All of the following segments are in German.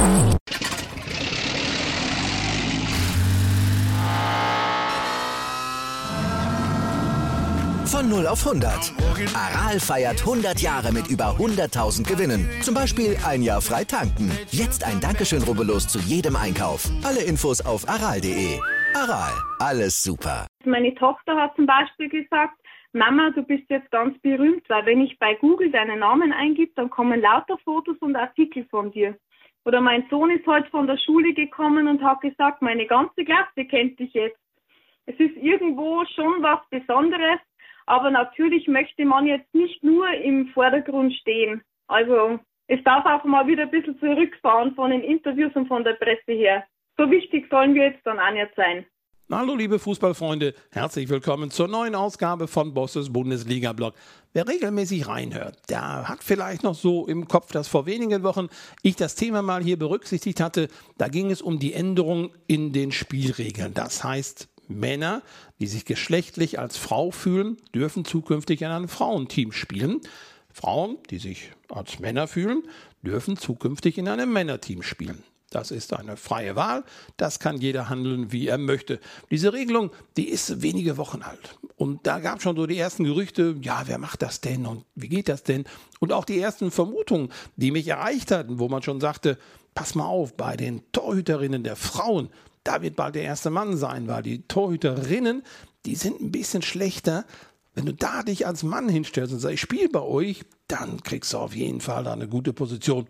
Von 0 auf 100. Aral feiert 100 Jahre mit über 100.000 Gewinnen. Zum Beispiel ein Jahr frei tanken. Jetzt ein Dankeschön, rubbellos zu jedem Einkauf. Alle Infos auf aral.de. Aral, alles super. Meine Tochter hat zum Beispiel gesagt, Mama, du bist jetzt ganz berühmt, weil wenn ich bei Google deinen Namen eingib, dann kommen lauter Fotos und Artikel von dir. Oder mein Sohn ist heute von der Schule gekommen und hat gesagt, meine ganze Klasse kennt dich jetzt. Es ist irgendwo schon was Besonderes. Aber natürlich möchte man jetzt nicht nur im Vordergrund stehen. Also es darf auch mal wieder ein bisschen zurückfahren von den Interviews und von der Presse her. So wichtig sollen wir jetzt dann auch nicht sein. Hallo liebe Fußballfreunde, herzlich willkommen zur neuen Ausgabe von Bosses Bundesliga-Blog. Wer regelmäßig reinhört, der hat vielleicht noch so im Kopf, dass vor wenigen Wochen ich das Thema mal hier berücksichtigt hatte. Da ging es um die Änderung in den Spielregeln. Das heißt, Männer, die sich geschlechtlich als Frau fühlen, dürfen zukünftig in einem Frauenteam spielen. Frauen, die sich als Männer fühlen, dürfen zukünftig in einem Männerteam spielen. Das ist eine freie Wahl, das kann jeder handeln, wie er möchte. Diese Regelung, die ist wenige Wochen alt. Und da gab es schon so die ersten Gerüchte, ja, wer macht das denn und wie geht das denn? Und auch die ersten Vermutungen, die mich erreicht hatten, wo man schon sagte, pass mal auf, bei den Torhüterinnen der Frauen, da wird bald der erste Mann sein, weil die Torhüterinnen, die sind ein bisschen schlechter. Wenn du da dich als Mann hinstellst und sagst, ich spiele bei euch, dann kriegst du auf jeden Fall da eine gute Position.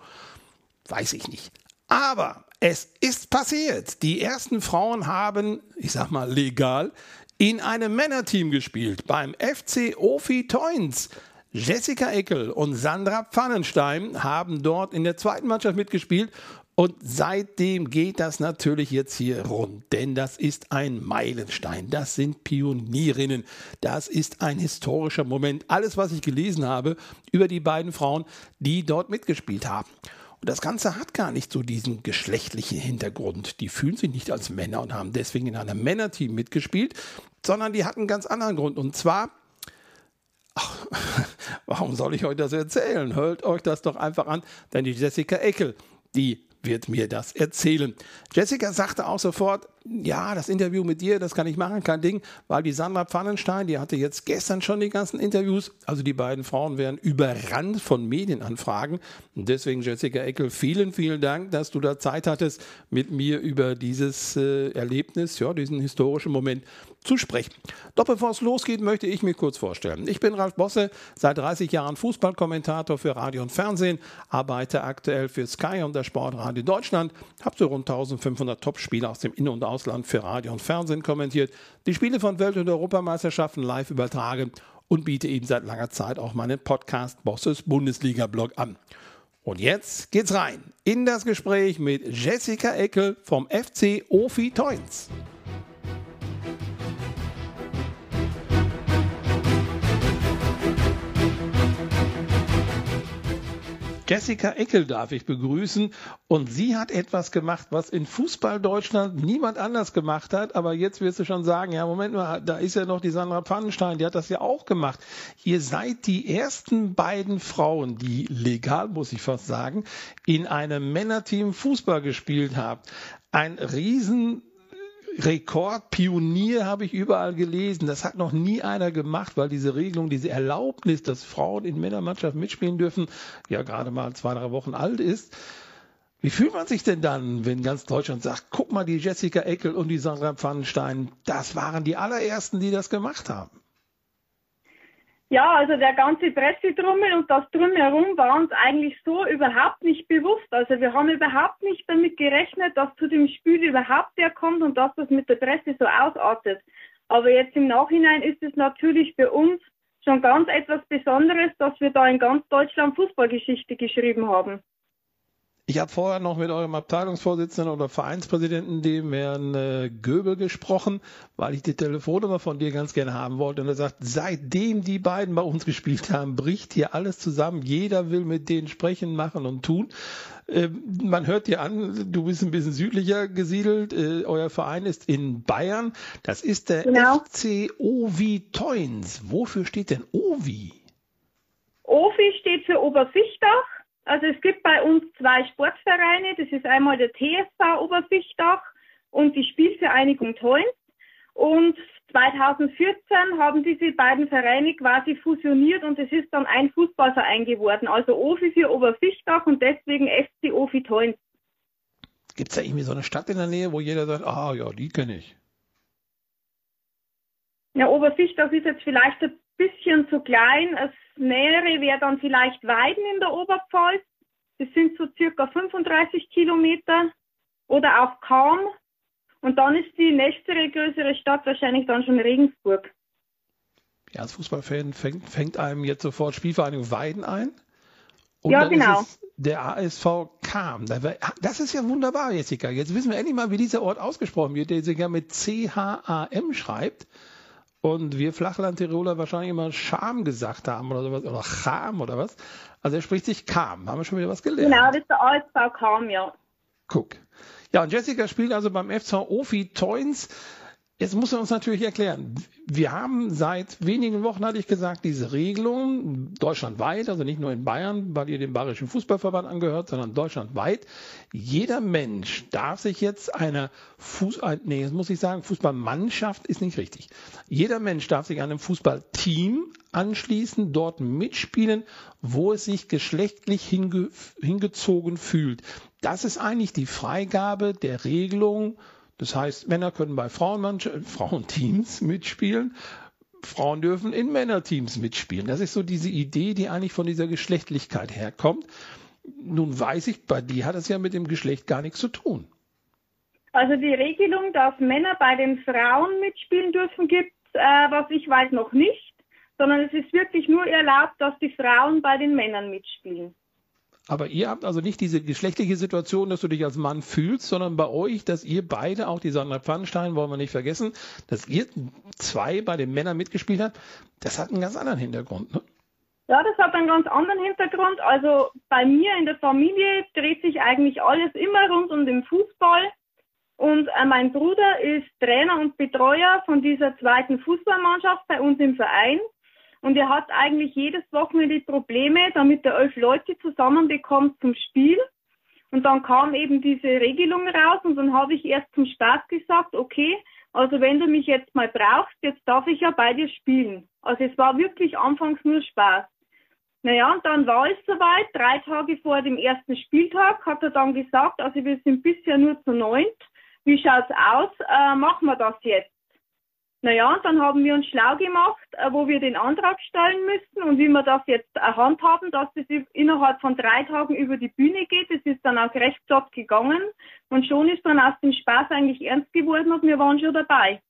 Weiß ich nicht. Aber es ist passiert. Die ersten Frauen haben, ich sag mal legal, in einem Männerteam gespielt. Beim FC Ofi Toins. Jessica Eckel und Sandra Pfannenstein haben dort in der zweiten Mannschaft mitgespielt. Und seitdem geht das natürlich jetzt hier rund, denn das ist ein Meilenstein, das sind Pionierinnen, das ist ein historischer Moment. Alles, was ich gelesen habe über die beiden Frauen, die dort mitgespielt haben. Und das Ganze hat gar nicht so diesen geschlechtlichen Hintergrund. Die fühlen sich nicht als Männer und haben deswegen in einem Männerteam mitgespielt, sondern die hatten einen ganz anderen Grund. Und zwar, warum soll ich euch das erzählen? Hört euch das doch einfach an, denn die Jessica Eckel, die wird mir das erzählen. Jessica sagte auch sofort, ja, das Interview mit dir, das kann ich machen, kein Ding, weil die Sandra Pfannenstein, die hatte jetzt gestern schon die ganzen Interviews, also die beiden Frauen werden überrannt von Medienanfragen und deswegen, Jessica Eckel, vielen, vielen Dank, dass du da Zeit hattest, mit mir über dieses Erlebnis, ja, diesen historischen Moment zu sprechen. Doch bevor es losgeht, möchte ich mich kurz vorstellen. Ich bin Ralf Bosse, seit 30 Jahren Fußballkommentator für Radio und Fernsehen, arbeite aktuell für Sky und das Sportradio Deutschland, habe so rund 1500 Top-Spiele aus dem In- und Ausland für Radio und Fernsehen kommentiert, die Spiele von Welt- und Europameisterschaften live übertragen und biete eben seit langer Zeit auch meinen Podcast Bosses Bundesliga-Blog an. Und jetzt geht's rein in das Gespräch mit Jessica Eckel vom FC Ofi Toins. Jessica Eckel darf ich begrüßen und sie hat etwas gemacht, was in Fußball Deutschland niemand anders gemacht hat, aber jetzt wirst du schon sagen, ja Moment mal, da ist ja noch die Sandra Pfannenstein, die hat das ja auch gemacht. Ihr seid die ersten beiden Frauen, die legal, muss ich fast sagen, in einem Männerteam Fußball gespielt habt. Ein Rekordpionier habe ich überall gelesen. Das hat noch nie einer gemacht, weil diese Regelung, diese Erlaubnis, dass Frauen in Männermannschaften mitspielen dürfen, ja gerade mal 2-3 Wochen alt ist. Wie fühlt man sich denn dann, wenn ganz Deutschland sagt, guck mal, die Jessica Eckel und die Sandra Pfannenstein, das waren die allerersten, die das gemacht haben? Ja, also der ganze Pressedrummel und das Drumherum war uns eigentlich so überhaupt nicht bewusst. Also wir haben überhaupt nicht damit gerechnet, dass zu dem Spiel überhaupt der kommt und dass das mit der Presse so ausartet. Aber jetzt im Nachhinein ist es natürlich für uns schon ganz etwas Besonderes, dass wir da in ganz Deutschland Fußballgeschichte geschrieben haben. Ich habe vorher noch mit eurem Abteilungsvorsitzenden oder Vereinspräsidenten, dem Herrn Göbel, gesprochen, weil ich die Telefonnummer von dir ganz gerne haben wollte. Und er sagt, seitdem die beiden bei uns gespielt haben, bricht hier alles zusammen. Jeder will mit denen sprechen, machen und tun. Man hört dir an, du bist ein bisschen südlicher gesiedelt. Euer Verein ist in Bayern. Das ist der FC Ofi Toins. Wofür steht denn Ofi? Ofi steht für Oberfichtach. Also es gibt bei uns 2 Sportvereine. Das ist einmal der TSV Oberfichtach und die Spielvereinigung Theun. Und 2014 haben diese beiden Vereine quasi fusioniert und es ist dann ein Fußballverein geworden. Also Ofi für Oberfichtach und deswegen FC Ofi Theun. Gibt es da irgendwie so eine Stadt in der Nähe, wo jeder sagt, ah ja, die kenne ich? Ja, Oberfichtach ist jetzt vielleicht ein bisschen zu klein. Das Nähere wäre dann vielleicht Weiden in der Oberpfalz. Das sind so circa 35 Kilometer. Oder auch Cham. Und dann ist die nächste größere Stadt wahrscheinlich dann schon Regensburg. Ja, als Fußballfan fängt einem jetzt sofort Spielvereinigung Weiden ein. Und ja, dann genau. ist es der ASV Cham. Das ist ja wunderbar, Jessica. Jetzt wissen wir endlich mal, wie dieser Ort ausgesprochen wird, der sich ja mit C-H-A-M schreibt. Und wir Flachland-Tiroler wahrscheinlich immer Scham gesagt haben oder sowas. Oder Cham oder was. Also er spricht sich Cham. Haben wir schon wieder was gelernt. Genau, das ist der ASV Cham, ja. Guck. Ja, und Jessica spielt also beim FC Ofi Theun. Jetzt muss er uns natürlich erklären, wir haben seit wenigen Wochen, hatte ich gesagt, diese Regelung deutschlandweit, also nicht nur in Bayern, weil ihr dem Bayerischen Fußballverband angehört, sondern deutschlandweit. Jeder Mensch darf sich jetzt jetzt muss ich sagen, Fußballmannschaft ist nicht richtig. Jeder Mensch darf sich einem Fußballteam anschließen, dort mitspielen, wo es sich geschlechtlich hingezogen fühlt. Das ist eigentlich die Freigabe der Regelung. Das heißt, Männer können bei Frauenteams mitspielen, Frauen dürfen in Männerteams mitspielen. Das ist so diese Idee, die eigentlich von dieser Geschlechtlichkeit herkommt. Nun weiß ich, bei dir hat es ja mit dem Geschlecht gar nichts zu tun. Also die Regelung, dass Männer bei den Frauen mitspielen dürfen, gibt es, was ich weiß, noch nicht, sondern es ist wirklich nur erlaubt, dass die Frauen bei den Männern mitspielen. Aber ihr habt also nicht diese geschlechtliche Situation, dass du dich als Mann fühlst, sondern bei euch, dass ihr beide, auch die Sandra Pfannenstein, wollen wir nicht vergessen, dass ihr 2 bei den Männern mitgespielt habt, das hat einen ganz anderen Hintergrund, ne? Ja, das hat einen ganz anderen Hintergrund. Also bei mir in der Familie dreht sich eigentlich alles immer rund um den Fußball. Und mein Bruder ist Trainer und Betreuer von dieser 2. Fußballmannschaft bei uns im Verein. Und er hat eigentlich jedes Wochenende Probleme, damit er 11 Leute zusammenbekommt zum Spiel. Und dann kam eben diese Regelung raus und dann habe ich erst zum Spaß gesagt, okay, also wenn du mich jetzt mal brauchst, jetzt darf ich ja bei dir spielen. Also es war wirklich anfangs nur Spaß. Naja, und dann war es soweit, 3 Tage vor dem ersten Spieltag hat er dann gesagt, also wir sind bisher nur zu 9. Wie schaut's aus? Machen wir das jetzt? Naja, und dann haben wir uns schlau gemacht, wo wir den Antrag stellen müssen und wie wir das jetzt handhaben, dass das innerhalb von 3 Tagen über die Bühne geht. Das ist dann auch recht flott gegangen und schon ist dann aus dem Spaß eigentlich ernst geworden und wir waren schon dabei.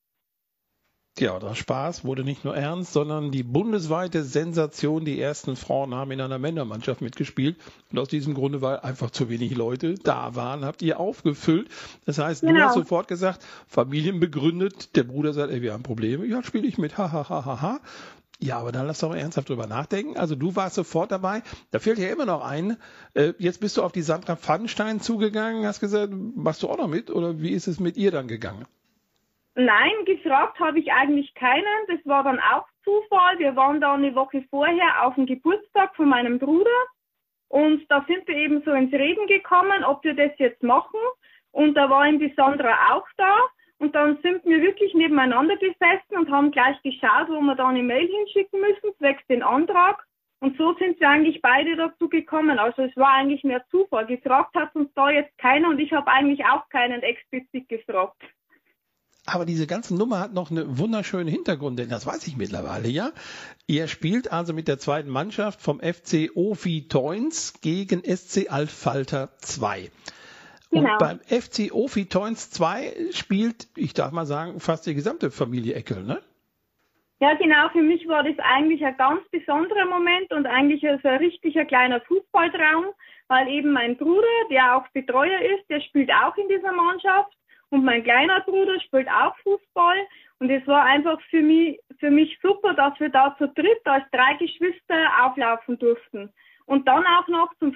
Ja, der Spaß wurde nicht nur ernst, sondern die bundesweite Sensation, die ersten Frauen haben in einer Männermannschaft mitgespielt. Und aus diesem Grunde, weil einfach zu wenig Leute da waren, habt ihr aufgefüllt. Das heißt, Du hast sofort gesagt, Familien begründet, der Bruder sagt, ey, wir haben Probleme. Ja, spiele ich mit, ha, ha, ha, ha, ha. Ja, aber dann lass doch mal ernsthaft drüber nachdenken. Also du warst sofort dabei. Da fehlt ja immer noch ein. Jetzt bist du auf die Sandra Pfannenstein zugegangen, hast gesagt, machst du auch noch mit? Oder wie ist es mit ihr dann gegangen? Nein, gefragt habe ich eigentlich keinen. Das war dann auch Zufall. Wir waren da eine Woche vorher auf dem Geburtstag von meinem Bruder und da sind wir eben so ins Reden gekommen, ob wir das jetzt machen. Und da war eben die Sandra auch da und dann sind wir wirklich nebeneinander gesessen und haben gleich geschaut, wo wir da eine Mail hinschicken müssen, zwecks den Antrag. Und so sind wir eigentlich beide dazu gekommen. Also es war eigentlich mehr Zufall. Gefragt hat uns da jetzt keiner und ich habe eigentlich auch keinen explizit gefragt. Aber diese ganze Nummer hat noch einen wunderschönen Hintergrund, denn das weiß ich mittlerweile, ja. Ihr spielt also mit der 2. Mannschaft vom FC Ofi Theun gegen SC Altfalter 2. Genau. Und beim FC Ofi Theun 2 spielt, ich darf mal sagen, fast die gesamte Familie Eckel, ne? Ja, genau. Für mich war das eigentlich ein ganz besonderer Moment und eigentlich so ein richtiger kleiner Fußballtraum, weil eben mein Bruder, der auch Betreuer ist, der spielt auch in dieser Mannschaft. Und mein kleiner Bruder spielt auch Fußball. Und es war einfach für mich super, dass wir da zu dritt als 3 Geschwister auflaufen durften. Und dann auch noch zum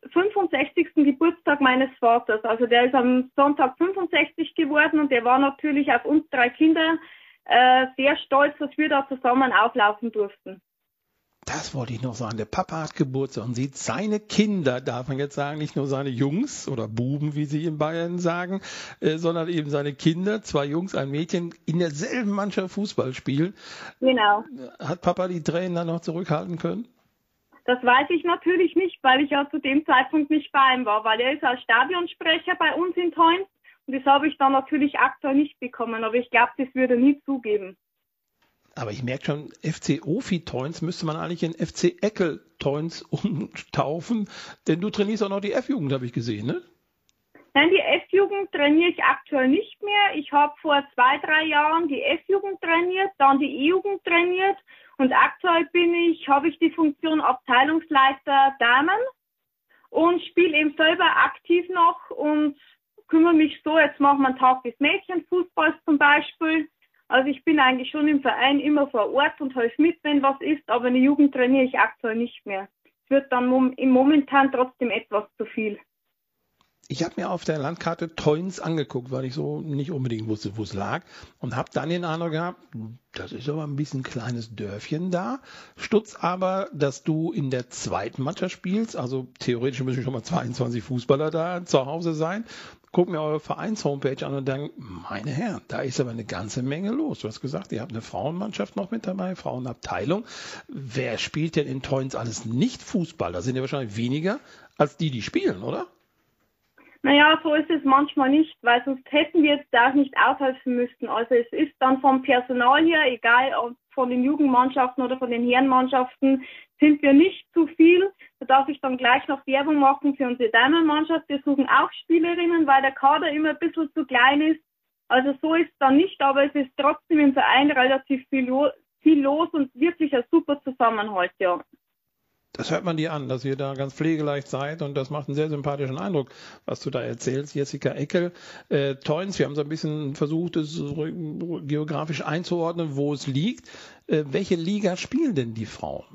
65. Geburtstag meines Vaters. Also der ist am Sonntag 65 geworden und der war natürlich auf uns 3 Kinder sehr stolz, dass wir da zusammen auflaufen durften. das wollte ich noch sagen. Der Papa hat Geburtstag und sieht seine Kinder, darf man jetzt sagen, nicht nur seine Jungs oder Buben, wie sie in Bayern sagen, sondern eben seine Kinder, 2 Jungs, ein Mädchen, in derselben Mannschaft Fußball spielen. Genau. Hat Papa die Tränen dann noch zurückhalten können? Das weiß ich natürlich nicht, weil ich ja zu dem Zeitpunkt nicht bei ihm war, weil er ist als Stadionsprecher bei uns in Theun und das habe ich dann natürlich aktuell nicht bekommen, aber ich glaube, das würde er nie zugeben. Aber ich merke schon, FC Ofi Theun müsste man eigentlich in FC Eckel Theun umtaufen, denn du trainierst auch noch die F-Jugend, habe ich gesehen, ne? Nein, die F-Jugend trainiere ich aktuell nicht mehr. Ich habe vor 2-3 Jahren die F-Jugend trainiert, dann die E-Jugend trainiert und aktuell habe ich die Funktion Abteilungsleiter Damen und spiele eben selber aktiv noch und kümmere mich so, jetzt machen wir einen Tag des Mädchenfußballs zum Beispiel. Also ich bin eigentlich schon im Verein immer vor Ort und helfe mit, wenn was ist, aber in der Jugend trainiere ich aktuell nicht mehr. Es wird dann momentan trotzdem etwas zu viel. Ich habe mir auf der Landkarte Theun angeguckt, weil ich so nicht unbedingt wusste, wo es lag und habe dann den Eindruck gehabt, das ist aber ein bisschen ein kleines Dörfchen da. Stutz aber, dass du in der zweiten Mannschaft spielst, also theoretisch müssen schon mal 22 Fußballer da zu Hause sein. Guck mir eure Vereins-Homepage an und denke, meine Herren, da ist aber eine ganze Menge los. Du hast gesagt, ihr habt eine Frauenmannschaft noch mit dabei, Frauenabteilung. Wer spielt denn in Theun alles nicht Fußball? Da sind ja wahrscheinlich weniger als die spielen, oder? Naja, so ist es manchmal nicht, weil sonst hätten wir jetzt auch nicht aushelfen müssen. Also es ist dann vom Personal her, egal ob von den Jugendmannschaften oder von den Herrenmannschaften, sind wir nicht zu viel. Da darf ich dann gleich noch Werbung machen für unsere Damenmannschaft. Wir suchen auch Spielerinnen, weil der Kader immer ein bisschen zu klein ist. Also so ist es dann nicht, aber es ist trotzdem im Verein relativ viel los und wirklich ein super Zusammenhalt, ja. Das hört man dir an, dass ihr da ganz pflegeleicht seid und das macht einen sehr sympathischen Eindruck, was du da erzählst. Jessica Eckel, Theun, wir haben so ein bisschen versucht, es geografisch einzuordnen, wo es liegt. Welche Liga spielen denn die Frauen?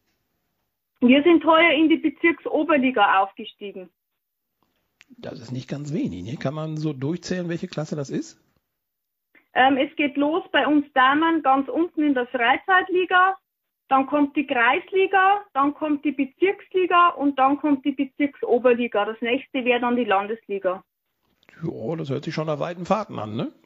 Wir sind heuer in die Bezirksoberliga aufgestiegen. Das ist nicht ganz wenig, ne? Kann man so durchzählen, welche Klasse das ist? Es geht los bei uns Damen ganz unten in der Freizeitliga. Dann kommt die Kreisliga, dann kommt die Bezirksliga und dann kommt die Bezirksoberliga. Das nächste wäre dann die Landesliga. Ja, das hört sich schon nach weiten Fahrten an, ne?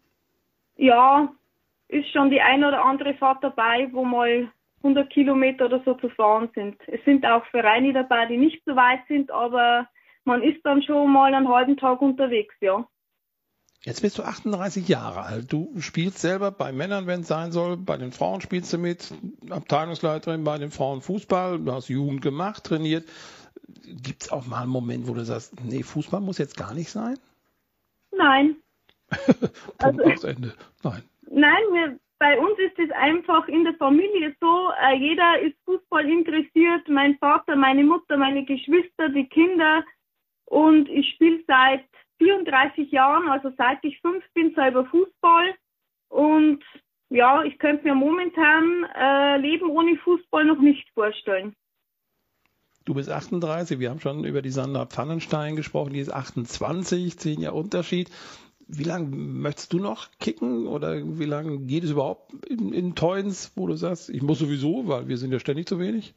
Ja, ist schon die ein oder andere Fahrt dabei, wo mal 100 Kilometer oder so zu fahren sind. Es sind auch Vereine dabei, die nicht so weit sind, aber man ist dann schon mal einen halben Tag unterwegs, ja. Jetzt bist du 38 Jahre alt. Du spielst selber bei Männern, wenn es sein soll. Bei den Frauen spielst du mit. Abteilungsleiterin bei den Frauen Fußball. Du hast Jugend gemacht, trainiert. Gibt es auch mal einen Moment, wo du sagst, nee, Fußball muss jetzt gar nicht sein? Nein. Punkt aufs Ende. Nein. Nein, bei uns ist es einfach in der Familie so, jeder ist Fußball interessiert. Mein Vater, meine Mutter, meine Geschwister, die Kinder. Und ich spiele seit 34 Jahren, also seit ich 5 bin, selber Fußball. Und ja, ich könnte mir momentan Leben ohne Fußball noch nicht vorstellen. Du bist 38, wir haben schon über die Sandra Pfannenstein gesprochen, die ist 28, 10 Jahre Unterschied. Wie lange möchtest du noch kicken oder wie lange geht es überhaupt in Theun, wo du sagst, ich muss sowieso, weil wir sind ja ständig zu wenig?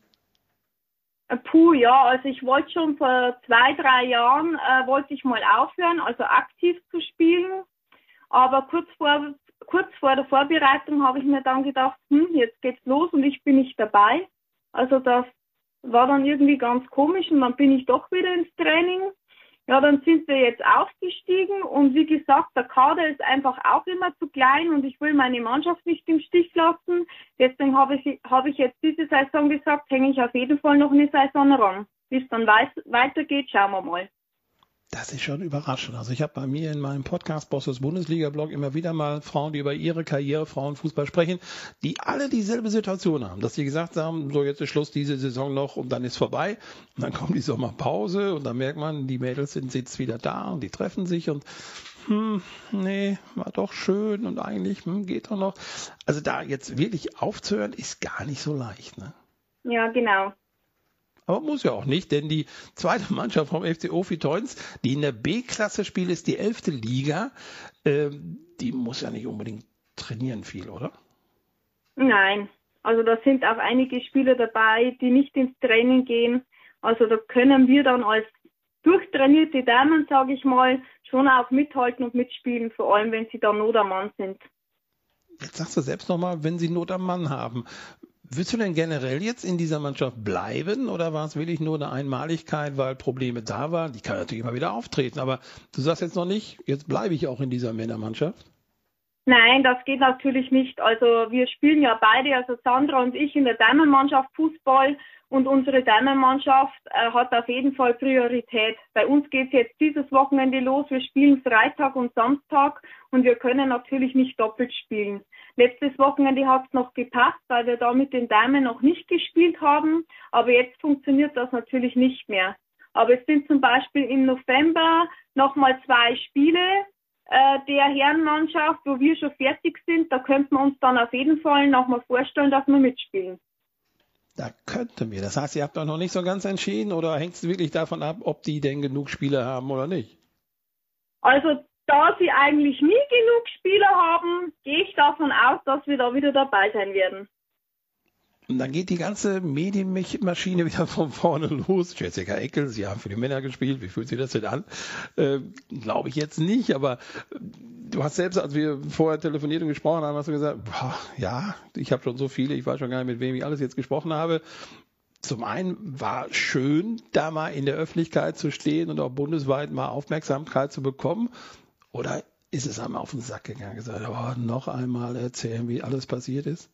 Ja, also ich wollte schon vor 2-3 Jahren, wollte ich mal aufhören, also aktiv zu spielen. Aber kurz vor der Vorbereitung habe ich mir dann gedacht, jetzt geht's los und ich bin nicht dabei. Also das war dann irgendwie ganz komisch und dann bin ich doch wieder ins Training. Ja, dann sind wir jetzt aufgestiegen und wie gesagt, der Kader ist einfach auch immer zu klein und ich will meine Mannschaft nicht im Stich lassen. Deswegen habe ich jetzt diese Saison gesagt, hänge ich auf jeden Fall noch eine Saison ran. Wie es dann weitergeht, schauen wir mal. Das ist schon überraschend. Also ich habe bei mir in meinem Podcast Bosses Bundesliga-Blog immer wieder mal Frauen, die über ihre Karriere Frauenfußball sprechen, die alle dieselbe Situation haben, dass sie gesagt haben, so jetzt ist Schluss diese Saison noch und dann ist vorbei und dann kommt die Sommerpause und dann merkt man, die Mädels sind jetzt wieder da und die treffen sich und nee, war doch schön und eigentlich geht doch noch. Also da jetzt wirklich aufzuhören, ist gar nicht so leicht, ne? Ja, genau. Aber muss ja auch nicht, denn die zweite Mannschaft vom FC Ofi Theun, die in der B-Klasse spielt, ist die 11. Liga. Die muss ja nicht unbedingt trainieren viel, oder? Nein, Also da sind auch einige Spieler dabei, die nicht ins Training gehen. Also da können wir dann als durchtrainierte Damen, sage ich mal, schon auch mithalten und mitspielen, vor allem wenn sie dann Not am Mann sind. Jetzt sagst du selbst nochmal, wenn sie Not am Mann haben. Willst du denn generell jetzt in dieser Mannschaft bleiben oder war es wirklich nur eine Einmaligkeit, weil Probleme da waren? Die kann natürlich immer wieder auftreten, aber du sagst jetzt noch nicht, jetzt bleibe ich auch in dieser Männermannschaft? Nein, das geht natürlich nicht. Also wir spielen ja beide, also Sandra und ich, in der Damenmannschaft Fußball und unsere Damenmannschaft hat auf jeden Fall Priorität. Bei uns geht es jetzt dieses Wochenende los. Wir spielen Freitag und Samstag und wir können natürlich nicht doppelt spielen. Letztes Wochenende hat es noch gepasst, weil wir da mit den Damen noch nicht gespielt haben, aber jetzt funktioniert das natürlich nicht mehr. Aber es sind zum Beispiel im November nochmal 2 Spiele der Herrenmannschaft, wo wir schon fertig sind. Da könnten wir uns dann auf jeden Fall nochmal vorstellen, dass wir mitspielen. Da könnten wir. Das heißt, ihr habt doch noch nicht so ganz entschieden oder hängt es wirklich davon ab, ob die denn genug Spieler haben oder nicht? Also da sie eigentlich nie genug Spieler haben, gehe ich davon aus, dass wir da wieder dabei sein werden. Und dann geht die ganze Medienmaschine wieder von vorne los. Jessica Eckel, Sie haben für die Männer gespielt. Wie fühlt sich das denn an? Glaube ich jetzt nicht, aber du hast selbst, als wir vorher telefoniert und gesprochen haben, hast du gesagt, boah, ja, ich habe schon so viele, ich weiß schon gar nicht, mit wem ich alles jetzt gesprochen habe. Zum einen war schön, da mal in der Öffentlichkeit zu stehen und auch bundesweit mal Aufmerksamkeit zu bekommen. Oder ist es einmal auf den Sack gegangen, gesagt, oh, noch einmal erzählen, wie alles passiert ist?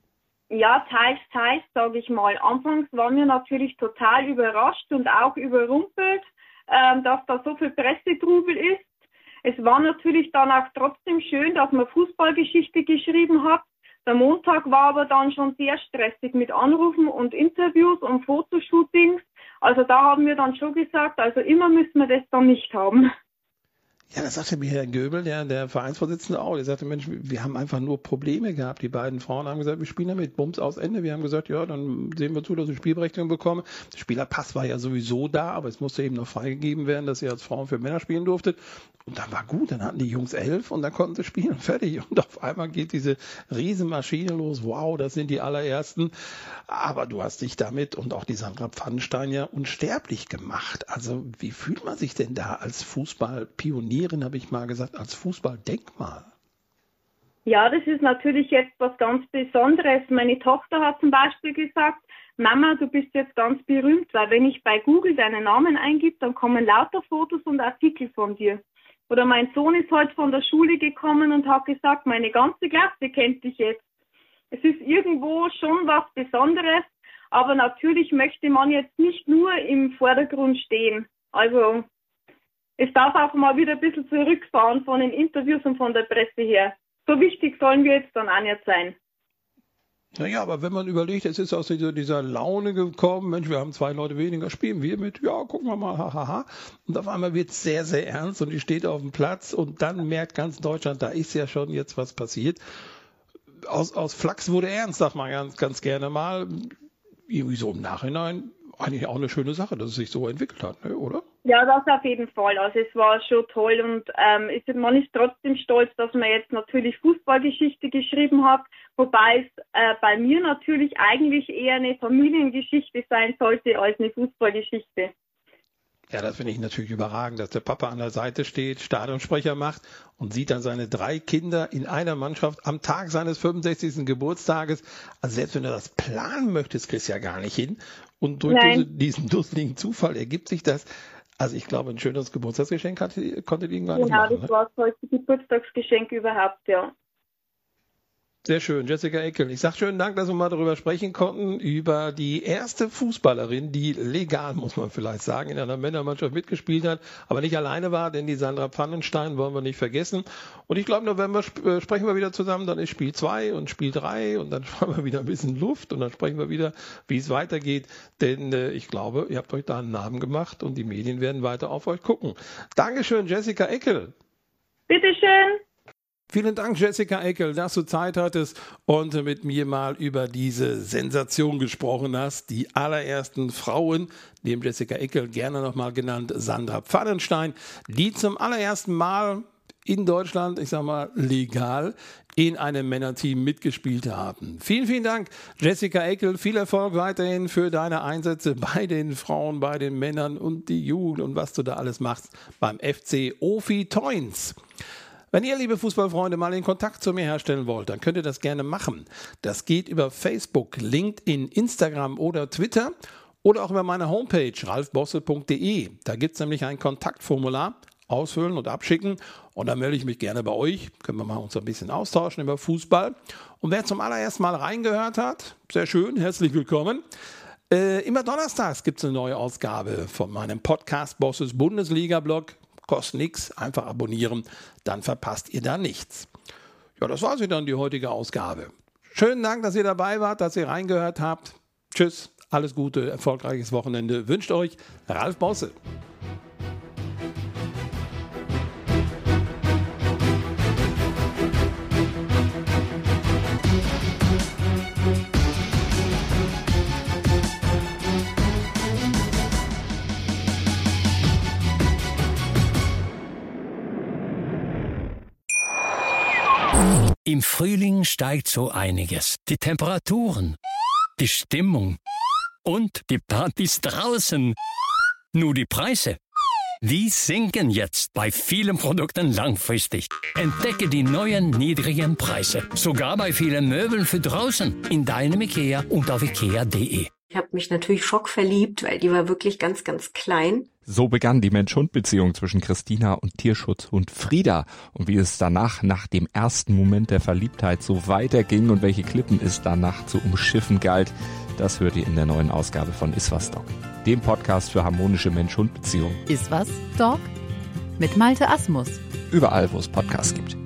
Ja, teils, sage ich mal. Anfangs waren wir natürlich total überrascht und auch überrumpelt, dass da so viel Pressetrubel ist. Es war natürlich dann auch trotzdem schön, dass man Fußballgeschichte geschrieben hat. Der Montag war aber dann schon sehr stressig mit Anrufen und Interviews und Fotoshootings. Also da haben wir dann schon gesagt, also immer müssen wir das dann nicht haben. Ja, das sagte mir Herr Göbel, der Vereinsvorsitzende auch. Der sagte, Mensch, wir haben einfach nur Probleme gehabt. Die beiden Frauen haben gesagt, wir spielen damit, Bums aus Ende. Wir haben gesagt, ja, dann sehen wir zu, dass wir Spielberechtigung bekommen. Der Spielerpass war ja sowieso da, aber es musste eben noch freigegeben werden, dass ihr als Frauen für Männer spielen durftet. Und dann war gut, dann hatten die Jungs 11 und dann konnten sie spielen und fertig. Und auf einmal geht diese Riesenmaschine los. Wow, das sind die allerersten. Aber du hast dich damit und auch die Sandra Pfannenstein ja unsterblich gemacht. Also wie fühlt man sich denn da als Fußballpionierin, habe ich mal gesagt, als Fußballdenkmal? Ja, das ist natürlich jetzt was ganz Besonderes. Meine Tochter hat zum Beispiel gesagt, Mama, du bist jetzt ganz berühmt, weil wenn ich bei Google deinen Namen eingib, dann kommen lauter Fotos und Artikel von dir. Oder mein Sohn ist heute von der Schule gekommen und hat gesagt, meine ganze Klasse kennt dich jetzt. Es ist irgendwo schon was Besonderes, aber natürlich möchte man jetzt nicht nur im Vordergrund stehen. Also es darf auch mal wieder ein bisschen zurückfahren von den Interviews und von der Presse her. So wichtig sollen wir jetzt dann auch nicht sein. Naja, aber wenn man überlegt, es ist aus dieser Laune gekommen, Mensch, wir haben 2 Leute weniger, spielen wir mit, ja, gucken wir mal, hahaha. Und auf einmal wird es sehr, sehr ernst und die steht auf dem Platz und dann merkt ganz Deutschland, da ist ja schon jetzt was passiert. Aus Flachs wurde ernst, sagt man ganz gerne mal. Irgendwie so im Nachhinein eigentlich auch eine schöne Sache, dass es sich so entwickelt hat, ne, oder? Ja, das auf jeden Fall. Also es war schon toll und man ist trotzdem stolz, dass man jetzt natürlich Fußballgeschichte geschrieben hat, wobei es bei mir natürlich eigentlich eher eine Familiengeschichte sein sollte als eine Fußballgeschichte. Ja, das finde ich natürlich überragend, dass der Papa an der Seite steht, Stadionsprecher macht und sieht dann seine 3 Kinder in einer Mannschaft am Tag seines 65. Geburtstages. Also selbst wenn du das planen möchtest, kriegst du ja gar nicht hin. Und durch diesen dusseligen Zufall ergibt sich das. Also ich glaube, ein schönes Geburtstagsgeschenk konnte die gar nicht machen. Ja, das war das tollste Geburtstagsgeschenk überhaupt, ja. Sehr schön, Jessica Eckel. Ich sage schönen Dank, dass wir mal darüber sprechen konnten, über die erste Fußballerin, die legal, muss man vielleicht sagen, in einer Männermannschaft mitgespielt hat, aber nicht alleine war, denn die Sandra Pfannenstein wollen wir nicht vergessen. Und ich glaube, im November sprechen wir wieder zusammen, dann ist Spiel 2 und Spiel 3 und dann fahren wir wieder ein bisschen Luft und dann sprechen wir wieder, wie es weitergeht. Denn ich glaube, ihr habt euch da einen Namen gemacht und die Medien werden weiter auf euch gucken. Dankeschön, Jessica Eckel. Bitteschön. Vielen Dank, Jessica Eckel, dass du Zeit hattest und mit mir mal über diese Sensation gesprochen hast. Die allerersten Frauen, neben Jessica Eckel gerne nochmal genannt Sandra Pfannenstein, die zum allerersten Mal in Deutschland, ich sag mal, legal in einem Männerteam mitgespielt haben. Vielen, vielen Dank, Jessica Eckel. Viel Erfolg weiterhin für deine Einsätze bei den Frauen, bei den Männern und die Jugend und was du da alles machst beim FC Ofi Toins. Wenn ihr, liebe Fußballfreunde, mal den Kontakt zu mir herstellen wollt, dann könnt ihr das gerne machen. Das geht über Facebook, LinkedIn, Instagram oder Twitter oder auch über meine Homepage ralfbosse.de. Da gibt es nämlich ein Kontaktformular. Ausfüllen und abschicken und dann melde ich mich gerne bei euch. Können wir mal uns ein bisschen austauschen über Fußball. Und wer zum allerersten Mal reingehört hat, sehr schön, herzlich willkommen. Immer donnerstags gibt es eine neue Ausgabe von meinem Podcast Bosses Bundesliga-Blog. Kostet nichts, einfach abonnieren, dann verpasst ihr da nichts. Ja, das war sie dann, die heutige Ausgabe. Schönen Dank, dass ihr dabei wart, dass ihr reingehört habt. Tschüss, alles Gute, erfolgreiches Wochenende. Wünscht euch Ralf Bosse. Im Frühling steigt so einiges. Die Temperaturen, die Stimmung und die Partys draußen. Nur die Preise, die sinken jetzt bei vielen Produkten langfristig. Entdecke die neuen niedrigen Preise. Sogar bei vielen Möbeln für draußen. In deinem IKEA und auf ikea.de. Ich habe mich natürlich schockverliebt, weil die war wirklich ganz, ganz klein. So begann die Mensch-Hund-Beziehung zwischen Christina und Tierschutzhund Frieda. Und wie es danach, nach dem ersten Moment der Verliebtheit, so weiterging und welche Klippen es danach zu umschiffen galt, das hört ihr in der neuen Ausgabe von Iswas Dog, dem Podcast für harmonische Mensch-Hund-Beziehungen. Iswas Dog mit Malte Asmus. Überall, wo es Podcasts gibt.